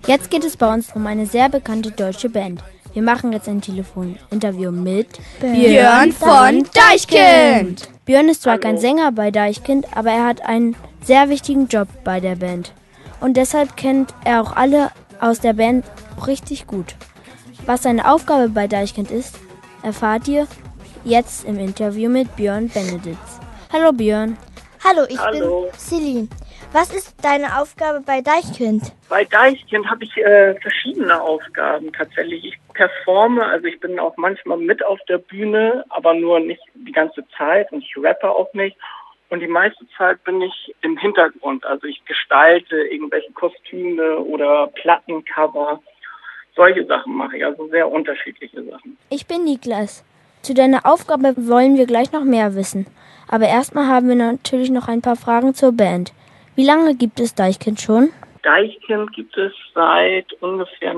Jetzt geht es bei uns um eine sehr bekannte deutsche Band. Wir machen jetzt ein Telefoninterview mit Björn von Deichkind. Björn ist zwar kein Sänger bei Deichkind, aber er hat einen sehr wichtigen Job bei der Band. Und deshalb kennt er auch alle aus der Band richtig gut. Was seine Aufgabe bei Deichkind ist, erfahrt ihr jetzt im Interview mit Björn Beneditz. Hallo Björn. Hallo, ich bin Celine. Was ist deine Aufgabe bei Deichkind? Bei Deichkind habe ich verschiedene Aufgaben tatsächlich. Ich performe, also ich bin auch manchmal mit auf der Bühne, aber nur nicht die ganze Zeit und ich rappe auch nicht. Und die meiste Zeit bin ich im Hintergrund, also ich gestalte irgendwelche Kostüme oder Plattencover. Solche Sachen mache ich, also sehr unterschiedliche Sachen. Ich bin Niklas. Zu deiner Aufgabe wollen wir gleich noch mehr wissen. Aber erstmal haben wir natürlich noch ein paar Fragen zur Band. Wie lange gibt es Deichkind schon? Deichkind gibt es seit ungefähr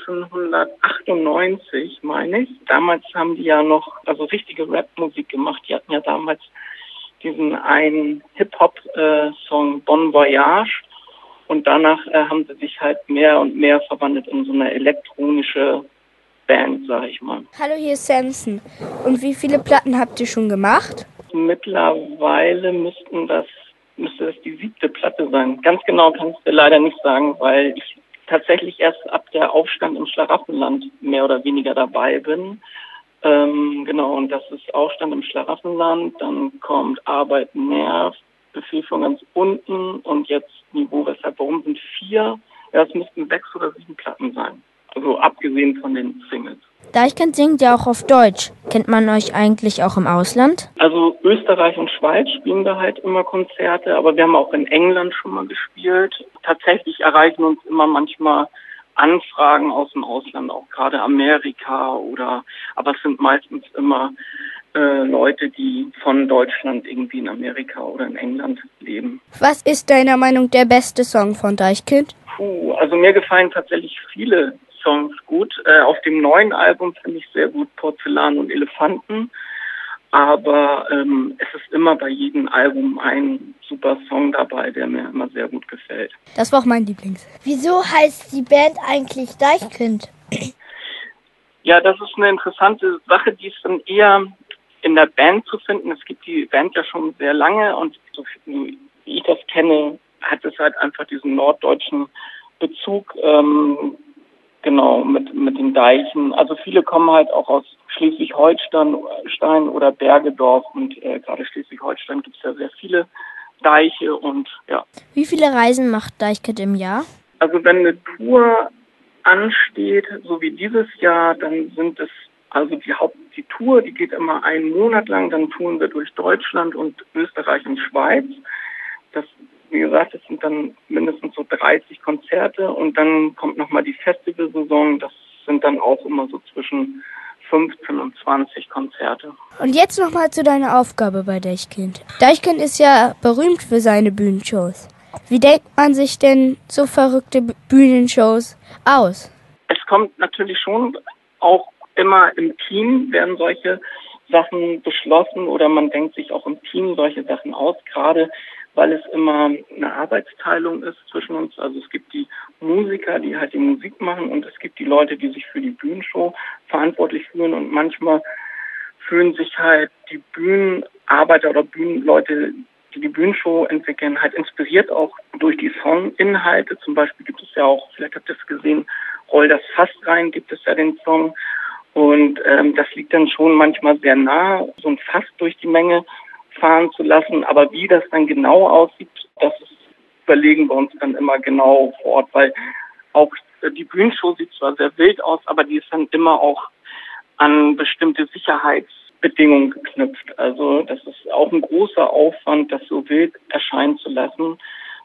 1998, meine ich. Damals haben die ja noch richtige Rap-Musik gemacht. Die hatten ja damals diesen einen Hip-Hop-Song Bon Voyage. Und danach haben sie sich halt mehr und mehr verwandelt in so eine elektronische Band, sag ich mal. Hallo, hier ist Samson. Und wie viele Platten habt ihr schon gemacht? Mittlerweile müsste das die 7. Platte sein. Ganz genau kann ich dir leider nicht sagen, weil ich tatsächlich erst ab der Aufstand im Schlaraffenland mehr oder weniger dabei bin. Und das ist Aufstand im Schlaraffenland, dann kommt Arbeit nervt, Befehl von ganz unten und jetzt Niveau, warum sind 4? Ja, es müssten 6 oder 7 Platten sein. Also abgesehen von den Singles. Deichkind singt ja auch auf Deutsch. Kennt man euch eigentlich auch im Ausland? Also Österreich und Schweiz spielen da halt immer Konzerte, aber wir haben auch in England schon mal gespielt. Tatsächlich erreichen uns immer manchmal Anfragen aus dem Ausland, auch gerade Amerika aber es sind meistens immer Leute, die von Deutschland irgendwie in Amerika oder in England leben. Was ist deiner Meinung der beste Song von Deichkind? Also mir gefallen tatsächlich viele Songs gut. Auf dem neuen Album finde ich sehr gut Porzellan und Elefanten. Aber es ist immer bei jedem Album ein super Song dabei, der mir immer sehr gut gefällt. Das war auch mein Lieblings. Wieso heißt die Band eigentlich Deichkind? Ja, das ist eine interessante Sache, die ist dann eher in der Band zu finden. Es gibt die Band ja schon sehr lange und so wie ich das kenne, hat es halt einfach diesen norddeutschen Bezug, mit den Deichen. Also viele kommen halt auch aus Schleswig-Holstein oder Bergedorf und gerade Schleswig-Holstein gibt es ja sehr viele Deiche und ja. Wie viele Reisen macht Deichkind im Jahr? Also wenn eine Tour ansteht, so wie dieses Jahr, dann sind es die Tour, die geht immer einen Monat lang, dann touren wir durch Deutschland und Österreich und Schweiz. Das, wie gesagt, das sind dann mindestens so 30 Konzerte und dann kommt nochmal die Festivalsaison, das sind dann auch immer so zwischen 15 und 20 Konzerte. Und jetzt nochmal zu deiner Aufgabe bei Deichkind. Deichkind ist ja berühmt für seine Bühnenshows. Wie denkt man sich denn so verrückte Bühnenshows aus? Es kommt natürlich schon auch immer im Team, werden solche Sachen beschlossen oder man denkt sich auch im Team solche Sachen aus, gerade weil es immer eine Arbeitsteilung ist zwischen uns. Also es gibt die Musiker, die halt die Musik machen und es gibt die Leute, die sich für die Bühnenshow verantwortlich fühlen und manchmal fühlen sich halt die Bühnenarbeiter oder Bühnenleute, die die Bühnenshow entwickeln, halt inspiriert auch durch die Songinhalte. Zum Beispiel gibt es ja auch, vielleicht habt ihr es gesehen, Roll das Fass rein, gibt es ja den Song. Und das liegt dann schon manchmal sehr nah, so ein Fass durch die Menge fahren zu lassen. Aber wie das dann genau aussieht, das überlegen wir uns dann immer genau vor Ort, weil auch die Bühnenshow sieht zwar sehr wild aus, aber die ist dann immer auch an bestimmte Sicherheitsbedingungen geknüpft. Also das ist auch ein großer Aufwand, das so wild erscheinen zu lassen,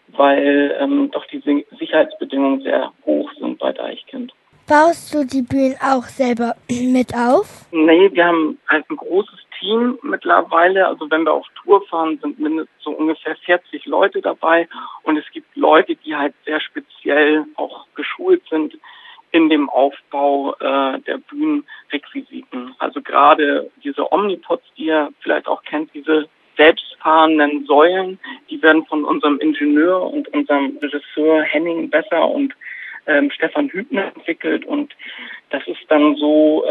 weil doch die Sicherheitsbedingungen sehr hoch sind bei Deichkind. Baust du die Bühnen auch selber mit auf? Nee, wir haben halt ein großes Team mittlerweile. Also wenn wir auf Tour fahren, sind mindestens so ungefähr 40 Leute dabei. Und es gibt Leute, die halt sehr speziell auch geschult sind in dem Aufbau der Bühnenrequisiten. Also gerade diese Omnipods, die ihr vielleicht auch kennt, diese selbstfahrenden Säulen, die werden von unserem Ingenieur und unserem Regisseur Henning Besser und Stefan Hübner entwickelt und das ist dann so,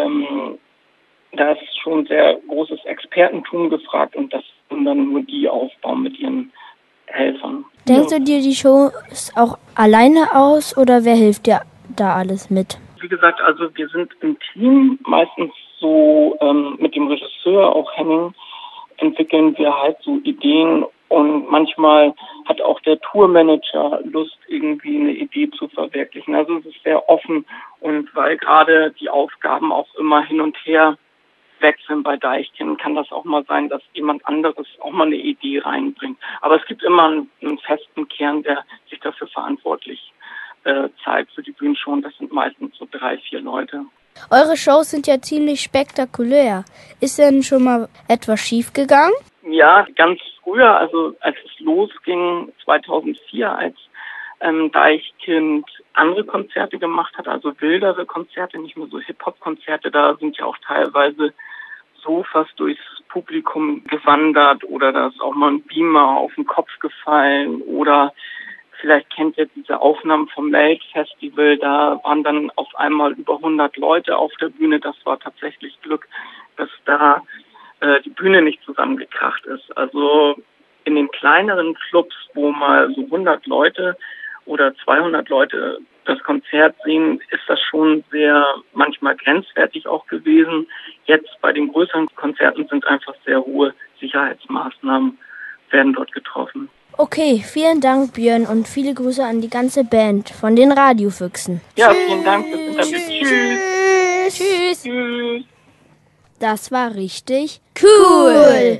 da ist schon sehr großes Expertentum gefragt und das können dann nur die aufbauen mit ihren Helfern. Denkst du dir die Shows auch alleine aus oder wer hilft dir da alles mit? Wie gesagt, also wir sind im Team, meistens so mit dem Regisseur, auch Henning, entwickeln wir halt so Ideen und manchmal hat auch der Tourmanager Lust, irgendwie eine Idee zu verwirklichen. Also es ist sehr offen und weil gerade die Aufgaben auch immer hin und her wechseln bei Deichkind, kann das auch mal sein, dass jemand anderes auch mal eine Idee reinbringt. Aber es gibt immer einen festen Kern, der sich dafür verantwortlich zeigt für die Bühnenshow. Das sind meistens so 3-4 Leute. Eure Shows sind ja ziemlich spektakulär. Ist denn schon mal etwas schiefgegangen? Ja, ganz früher, also als es losging, 2004, als Deichkind andere Konzerte gemacht hat, also wildere Konzerte, nicht nur so Hip-Hop-Konzerte, da sind ja auch teilweise Sofas durchs Publikum gewandert oder da ist auch mal ein Beamer auf den Kopf gefallen oder vielleicht kennt ihr diese Aufnahmen vom Melt-Festival, da waren dann auf einmal über 100 Leute auf der Bühne. Das war tatsächlich Glück, dass da die Bühne nicht zusammengekracht ist. Also in den kleineren Clubs, wo mal so 100 Leute oder 200 Leute das Konzert sehen, ist das schon sehr manchmal grenzwertig auch gewesen. Jetzt bei den größeren Konzerten sind einfach sehr hohe Sicherheitsmaßnahmen, werden dort getroffen. Okay, vielen Dank, Björn, und viele Grüße an die ganze Band von den Radiofüchsen. Ja, vielen Dank fürs Interview. Tschüss. Tschüss. Tschüss. Das war richtig cool.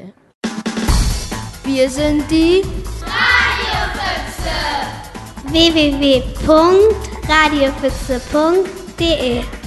Wir sind die Radiofüchse. www.radiofüchse.de